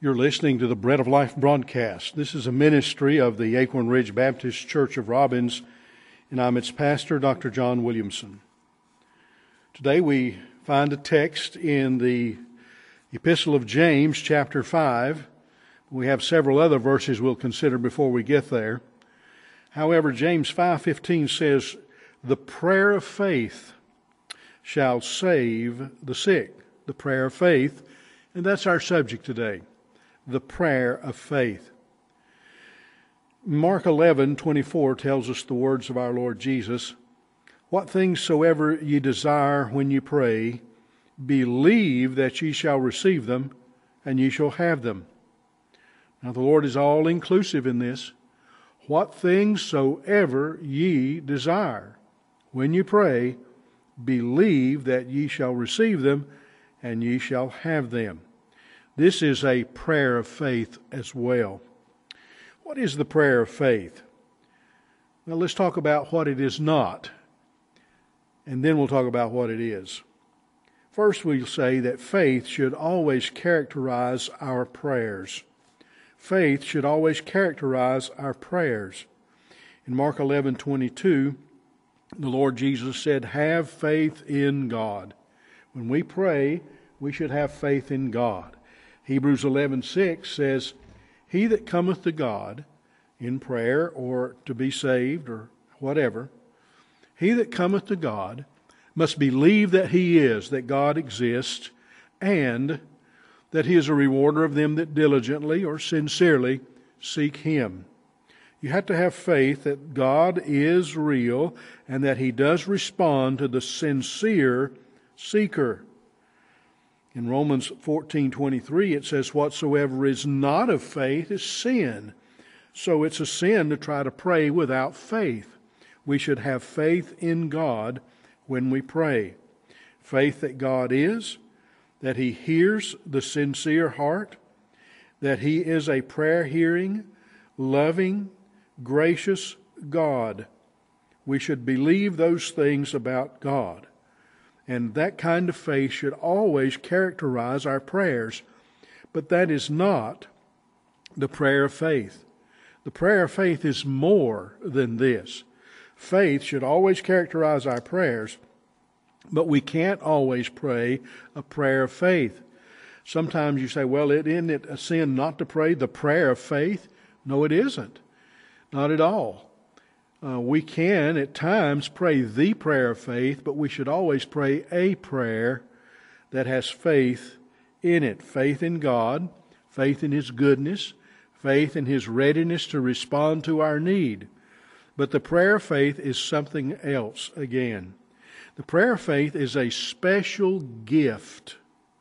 You're listening to the Bread of Life broadcast. This is a ministry of the Acorn Ridge Baptist Church of Robbins, and I'm its pastor, Dr. John Williamson. Today we find a text in the Epistle of James, chapter 5. We have several other verses we'll consider before we get there. However, James 5:15 says, "The prayer of faith shall save the sick." The prayer of faith, and that's our subject today. The prayer of faith. Mark 11:24 tells us the words of our Lord Jesus, "What things soever ye desire when ye pray, believe that ye shall receive them, and ye shall have them." Now the Lord is all inclusive in this. What things soever ye desire when ye pray, believe that ye shall receive them, and ye shall have them. This is a prayer of faith as well. What is the prayer of faith? Well, let's talk about what it is not, and then we'll talk about what it is. First, we'll say that faith should always characterize our prayers. Faith should always characterize our prayers. In Mark 11:22, the Lord Jesus said, "Have faith in God." When we pray, we should have faith in God. Hebrews 11:6 says, "He that cometh to God in prayer or to be saved or whatever, he that cometh to God must believe that He is, that God exists, and that He is a rewarder of them that diligently or sincerely seek Him." You have to have faith that God is real and that He does respond to the sincere seeker. In Romans 14:23 it says, "Whatsoever is not of faith is sin." So it's a sin to try to pray without faith. We should have faith in God when we pray. Faith that God is, that He hears the sincere heart, that He is a prayer-hearing, loving, gracious God. We should believe those things about God. And that kind of faith should always characterize our prayers. But that is not the prayer of faith. The prayer of faith is more than this. Faith should always characterize our prayers, but we can't always pray a prayer of faith. Sometimes you say, well, isn't it a sin not to pray the prayer of faith? No, it isn't. Not at all. We can at times pray the prayer of faith, but we should always pray a prayer that has faith in it. Faith in God, faith in His goodness, faith in His readiness to respond to our need. But the prayer of faith is something else again. The prayer of faith is a special gift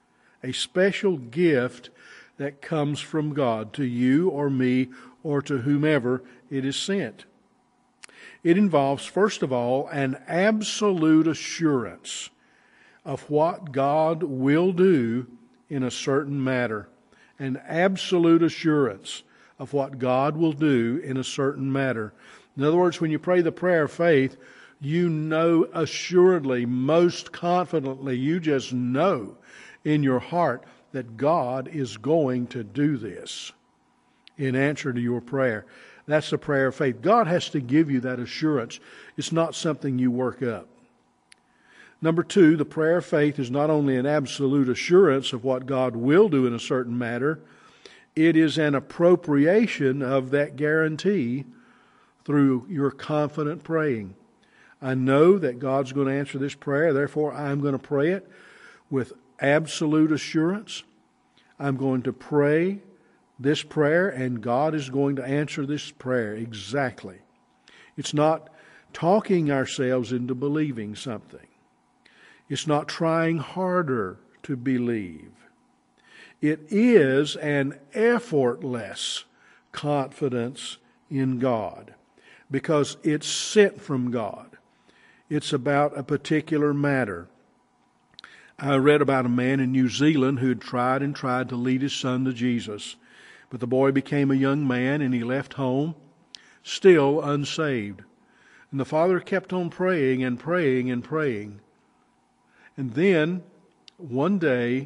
that comes from God to you or me or to whomever it is sent. It involves, first of all, an absolute assurance of what God will do in a certain matter. An absolute assurance of what God will do in a certain matter. In other words, when you pray the prayer of faith, you know assuredly, most confidently, you just know in your heart that God is going to do this in answer to your prayer. That's the prayer of faith. God has to give you that assurance. It's not something you work up. Number two, the prayer of faith is not only an absolute assurance of what God will do in a certain matter, it is an appropriation of that guarantee through your confident praying. I know that God's going to answer this prayer, therefore I'm going to pray it with absolute assurance. I'm going to pray this prayer, and God is going to answer this prayer exactly. It's not talking ourselves into believing something. It's not trying harder to believe. It is an effortless confidence in God because it's sent from God. It's about a particular matter. I read about a man in New Zealand who had tried to lead his son to Jesus. But the boy became a young man and he left home, still unsaved. And the father kept on praying and praying and praying. And then, one day,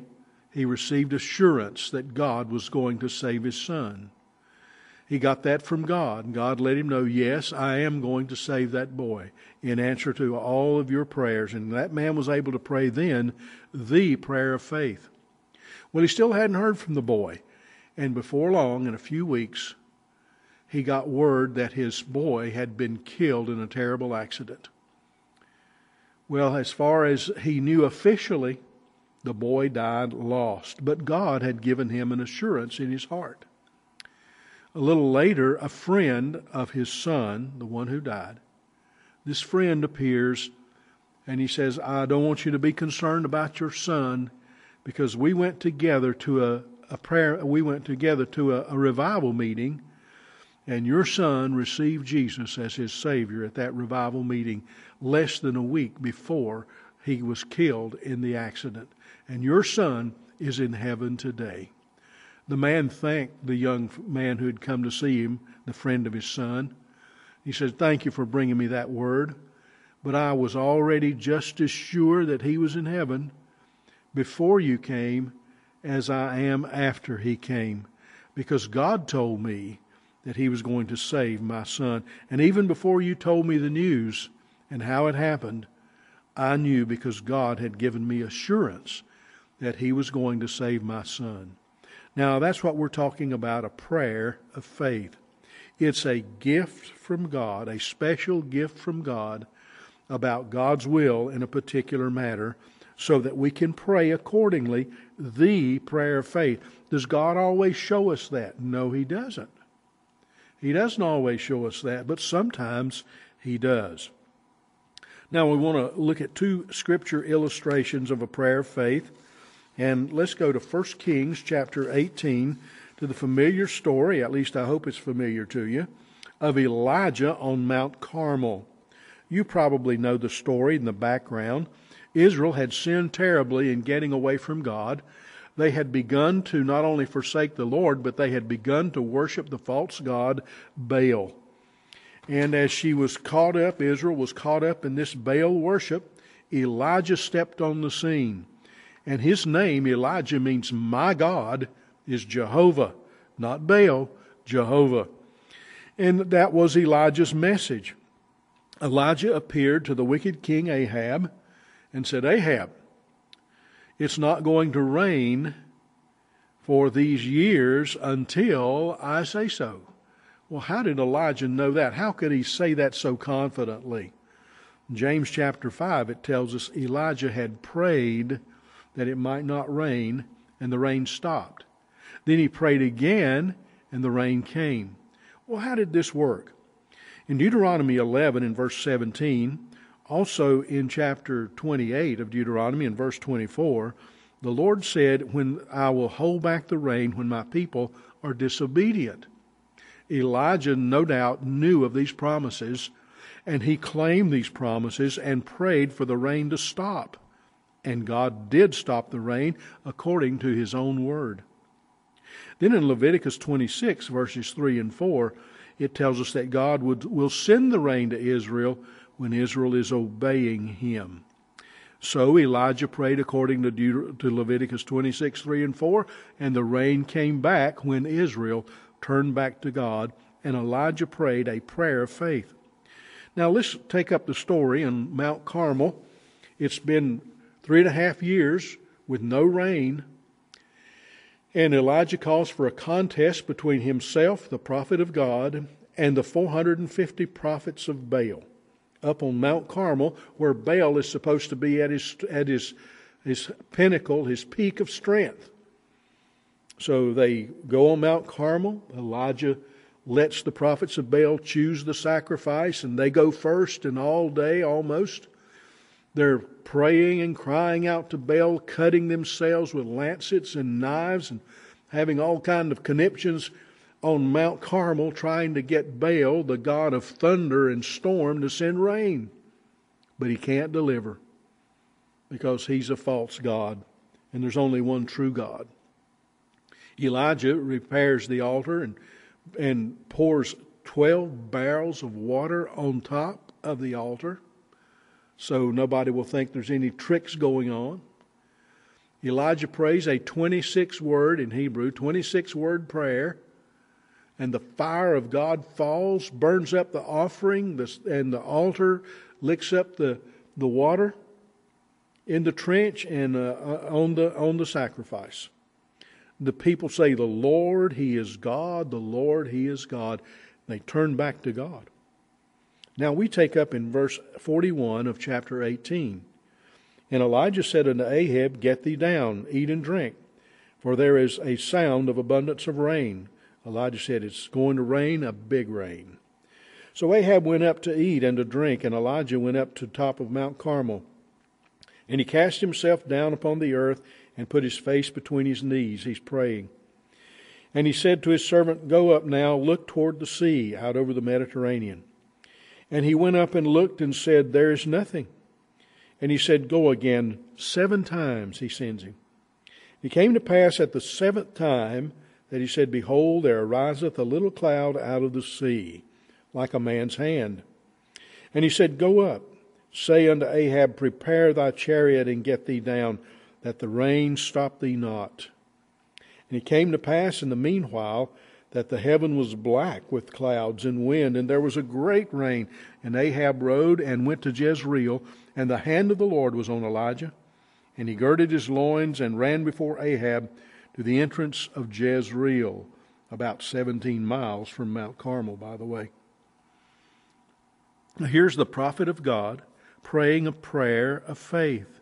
he received assurance that God was going to save his son. He got that from God. God let him know, yes, I am going to save that boy in answer to all of your prayers. And that man was able to pray then the prayer of faith. Well, he still hadn't heard from the boy. And before long, in a few weeks, he got word that his boy had been killed in a terrible accident. Well, as far as he knew officially, the boy died lost. But God had given him an assurance in his heart. A little later, a friend of his son, the one who died, this friend appears and he says, I don't want you to be concerned about your son, because we went together to a revival meeting, and your son received Jesus as his Savior at that revival meeting less than a week before he was killed in the accident. And your son is in heaven today. The man thanked the young man who had come to see him, the friend of his son. He said, thank you for bringing me that word, but I was already just as sure that he was in heaven before you came as I am after he came, because God told me that he was going to save my son. And even before you told me the news and how it happened, I knew, because God had given me assurance that he was going to save my son. Now, that's what we're talking about, a prayer of faith. It's a gift from God, a special gift from God about God's will in a particular matter, so that we can pray accordingly the prayer of faith. Does God always show us that? No, he doesn't. He doesn't always show us that, but sometimes he does. Now, we want to look at two scripture illustrations of a prayer of faith. And let's go to 1 Kings chapter 18, to the familiar story, at least I hope it's familiar to you, of Elijah on Mount Carmel. You probably know the story in the background. Israel had sinned terribly in getting away from God. They had begun to not only forsake the Lord, but they had begun to worship the false god Baal. And as Israel was caught up in this Baal worship, Elijah stepped on the scene. And his name, Elijah, means my God is Jehovah, not Baal, Jehovah. And that was Elijah's message. Elijah appeared to the wicked king Ahab and said, Ahab, it's not going to rain for these years until I say so. Well, how did Elijah know that? How could he say that so confidently? In James chapter 5, it tells us Elijah had prayed that it might not rain, and the rain stopped. Then he prayed again, and the rain came. Well, how did this work? In Deuteronomy 11 and verse 17, also in chapter 28 of Deuteronomy and verse 24, the Lord said, when I will hold back the rain when my people are disobedient. Elijah no doubt knew of these promises, and he claimed these promises and prayed for the rain to stop. And God did stop the rain according to his own word. Then in Leviticus 26, verses 3 and 4, it tells us that God will send the rain to Israel when Israel is obeying him. So Elijah prayed according to Leviticus 26, 3 and 4, and the rain came back when Israel turned back to God, and Elijah prayed a prayer of faith. Now let's take up the story on Mount Carmel. It's been 3.5 years with no rain, and Elijah calls for a contest between himself, the prophet of God, and the 450 prophets of Baal up on Mount Carmel, where Baal is supposed to be at his pinnacle, his peak of strength. So they go on Mount Carmel. Elijah lets the prophets of Baal choose the sacrifice, and they go first, and all day almost they're praying and crying out to Baal, cutting themselves with lancets and knives and having all kinds of conniptions on Mount Carmel, trying to get Baal, the god of thunder and storm, to send rain. But he can't deliver because he's a false god, and there's only one true God. Elijah repairs the altar and pours 12 barrels of water on top of the altar, so nobody will think there's any tricks going on. Elijah prays a 26-word in Hebrew, 26-word prayer, and the fire of God falls, burns up the offering, and the altar licks up the water in the trench and on the sacrifice. The people say, "The Lord, He is God. The Lord, He is God." They turn back to God. Now we take up in verse 41 of chapter 18. And Elijah said unto Ahab, "Get thee down, eat and drink, for there is a sound of abundance of rain." Elijah said, "It's going to rain, a big rain." So Ahab went up to eat and to drink, and Elijah went up to the top of Mount Carmel. And he cast himself down upon the earth and put his face between his knees. He's praying. And he said to his servant, "Go up now, look toward the sea, out over the Mediterranean." And he went up and looked and said, "There is nothing." And he said, "Go again." 7 times he sends him. It came to pass at the 7th time that he said, "Behold, there ariseth a little cloud out of the sea, like a man's hand." And he said, "Go up, say unto Ahab, Prepare thy chariot and get thee down, that the rain stop thee not." And it came to pass in the meanwhile that the heaven was black with clouds and wind, and there was a great rain. And Ahab rode and went to Jezreel, and the hand of the Lord was on Elijah. And he girded his loins and ran before Ahab to the entrance of Jezreel, about 17 miles from Mount Carmel, by the way. Now here's the prophet of God praying a prayer of faith.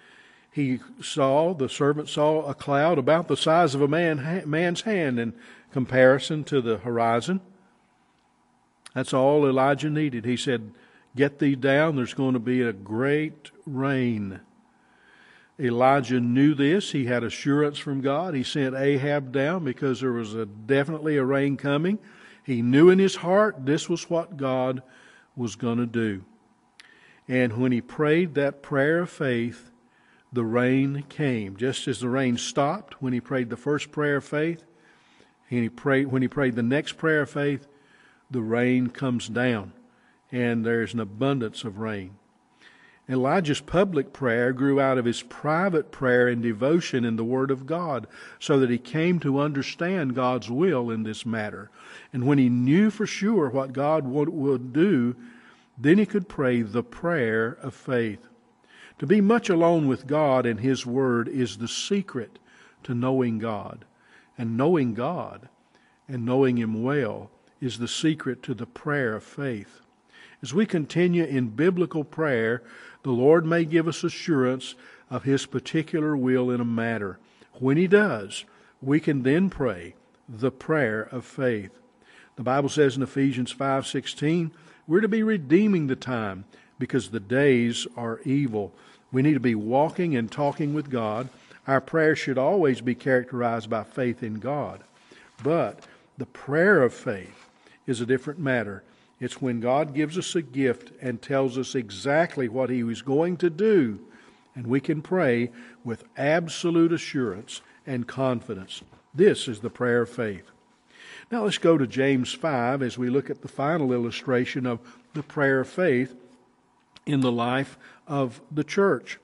The servant saw a cloud about the size of a man's hand in comparison to the horizon. That's all Elijah needed. He said, "Get thee down, there's going to be a great rain." Elijah knew this. He had assurance from God. He sent Ahab down because there was definitely a rain coming. He knew in his heart this was what God was going to do. And when he prayed that prayer of faith, the rain came. Just as the rain stopped when he prayed the first prayer of faith, and when he prayed the next prayer of faith, the rain comes down, and there's an abundance of rain. Elijah's public prayer grew out of his private prayer and devotion in the Word of God, so that he came to understand God's will in this matter. And when he knew for sure what God would do, then he could pray the prayer of faith. To be much alone with God and His Word is the secret to knowing God. And knowing God and knowing Him well is the secret to the prayer of faith. As we continue in biblical prayer, the Lord may give us assurance of His particular will in a matter. When He does, we can then pray the prayer of faith. The Bible says in Ephesians 5:16, we're to be redeeming the time because the days are evil. We need to be walking and talking with God. Our prayer should always be characterized by faith in God. But the prayer of faith is a different matter. It's when God gives us a gift and tells us exactly what He was going to do, and we can pray with absolute assurance and confidence. This is the prayer of faith. Now let's go to James 5 as we look at the final illustration of the prayer of faith in the life of the church.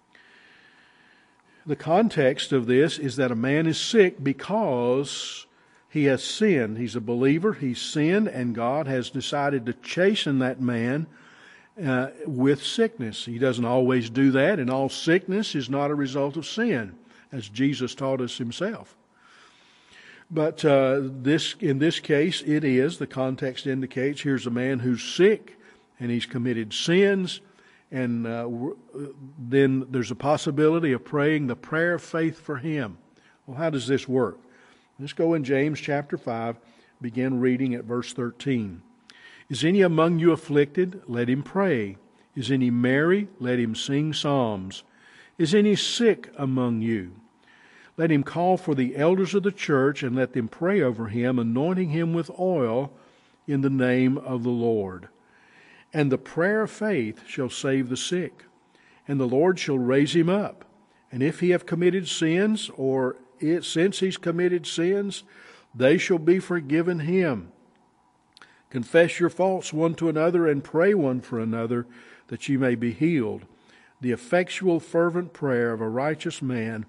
The context of this is that a man is sick because he has sinned. He's a believer, he's sinned, and God has decided to chasten that man with sickness. He doesn't always do that, and all sickness is not a result of sin, as Jesus taught us Himself. But in this case, it is. The context indicates here's a man who's sick, and he's committed sins, and then there's a possibility of praying the prayer of faith for him. Well, how does this work? Let's go in James chapter 5, begin reading at verse 13. "Is any among you afflicted? Let him pray. Is any merry? Let him sing psalms. Is any sick among you? Let him call for the elders of the church, and let them pray over him, anointing him with oil in the name of the Lord. And the prayer of faith shall save the sick, and the Lord shall raise him up. And if he have committed sins, since he's committed sins, they shall be forgiven him. Confess your faults one to another, and pray one for another, that ye may be healed. The effectual fervent prayer of a righteous man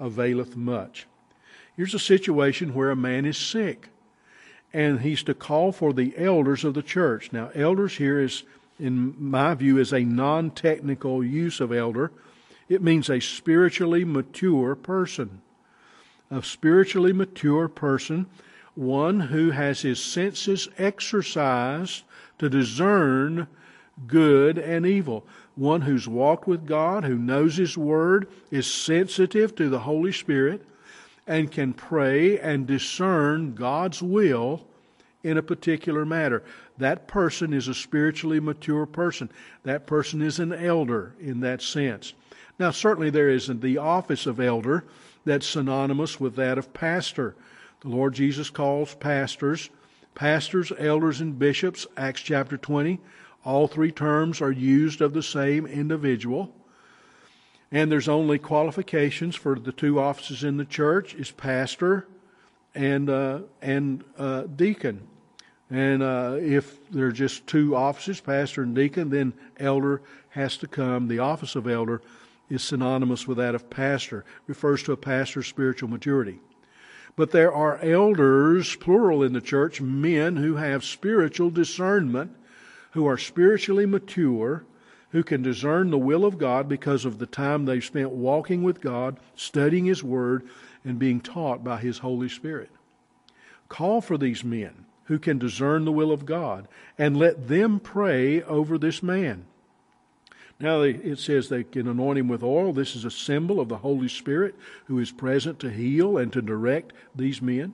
availeth much. Here's a situation where a man is sick, and he's to call for the elders of the church. Now, elders here is, in my view, is a non-technical use of elder. It means a spiritually mature person. A spiritually mature person, one who has his senses exercised to discern good and evil. One who's walked with God, who knows His Word, is sensitive to the Holy Spirit, and can pray and discern God's will in a particular matter. That person is a spiritually mature person. That person is an elder in that sense. Now, certainly there is the office of elder that's synonymous with that of pastor. The Lord Jesus calls pastors, elders, and bishops, Acts chapter 20. All three terms are used of the same individual. And there's only qualifications for the two offices in the church, is pastor and deacon. And if there are just two offices, pastor and deacon, then elder has to come. The office of elder is synonymous with that of pastor, refers to a pastor's spiritual maturity. But there are elders, plural in the church, men who have spiritual discernment, who are spiritually mature, who can discern the will of God because of the time they've spent walking with God, studying His Word, and being taught by His Holy Spirit. Call for these men who can discern the will of God, and let them pray over this man. Now it says they can anoint him with oil. This is a symbol of the Holy Spirit who is present to heal and to direct these men.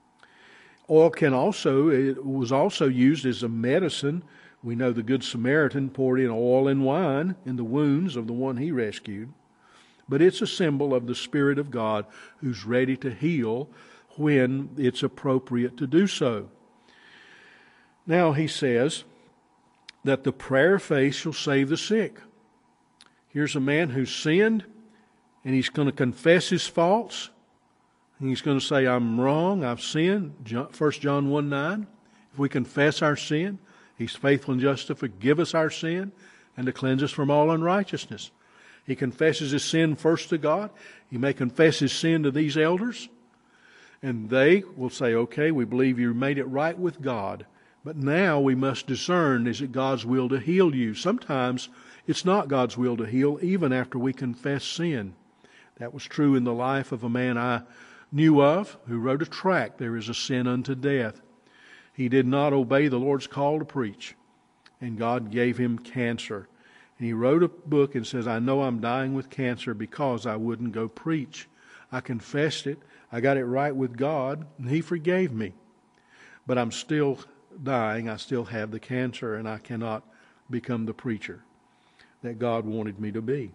Oil it was also used as a medicine. We know the Good Samaritan poured in oil and wine in the wounds of the one he rescued. But it's a symbol of the Spirit of God who's ready to heal when it's appropriate to do so. Now he says that the prayer of faith shall save the sick. Here's a man who's sinned, and he's going to confess his faults. And he's going to say, I'm wrong, I've sinned. 1 John 1:9. If we confess our sin, He's faithful and just to forgive us our sin and to cleanse us from all unrighteousness. He confesses his sin first to God. He may confess his sin to these elders, and they will say, okay, we believe you made it right with God. But now we must discern, is it God's will to heal you? Sometimes it's not God's will to heal, even after we confess sin. That was true in the life of a man I knew of who wrote a tract, There is a Sin unto Death. He did not obey the Lord's call to preach, and God gave him cancer. And he wrote a book and says, I know I'm dying with cancer because I wouldn't go preach. I confessed it. I got it right with God, and He forgave me. But I'm still dying. I still have the cancer, and I cannot become the preacher that God wanted me to be.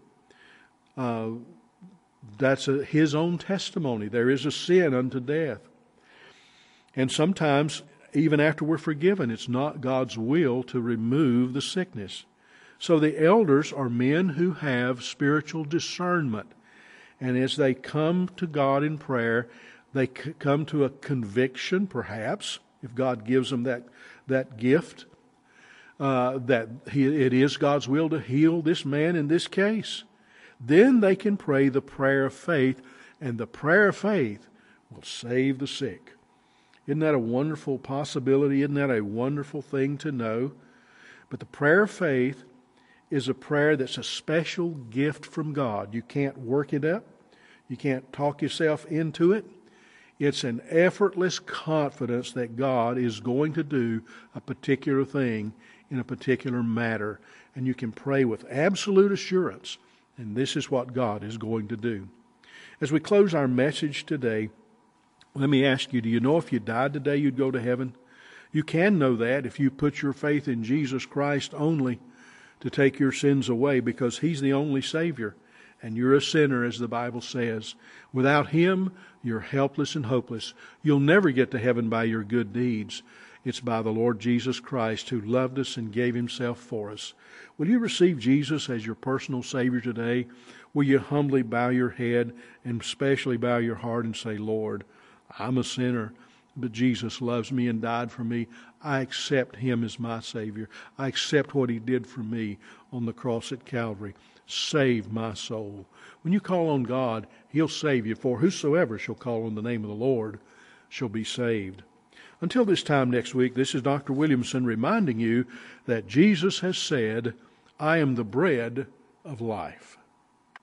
That's his own testimony. There is a sin unto death. And sometimes, even after we're forgiven, it's not God's will to remove the sickness. So the elders are men who have spiritual discernment. And as they come to God in prayer, they come to a conviction, perhaps, if God gives them that gift, that it is God's will to heal this man in this case. Then they can pray the prayer of faith, and the prayer of faith will save the sick. Isn't that a wonderful possibility? Isn't that a wonderful thing to know? But the prayer of faith is a prayer that's a special gift from God. You can't work it up. You can't talk yourself into it. It's an effortless confidence that God is going to do a particular thing in a particular matter. And you can pray with absolute assurance. And this is what God is going to do. As we close our message today, let me ask you, do you know if you died today you'd go to heaven? You can know that if you put your faith in Jesus Christ only to take your sins away, because He's the only Savior. And you're a sinner, as the Bible says. Without Him, you're helpless and hopeless. You'll never get to heaven by your good deeds. It's by the Lord Jesus Christ, who loved us and gave Himself for us. Will you receive Jesus as your personal Savior today? Will you humbly bow your head and especially bow your heart and say, Lord, I'm a sinner, but Jesus loves me and died for me. I accept Him as my Savior. I accept what He did for me on the cross at Calvary. Save my soul. When you call on God, He'll save you. For whosoever shall call on the name of the Lord shall be saved. Until this time next week, this is Dr. Williamson reminding you that Jesus has said, I am the bread of life.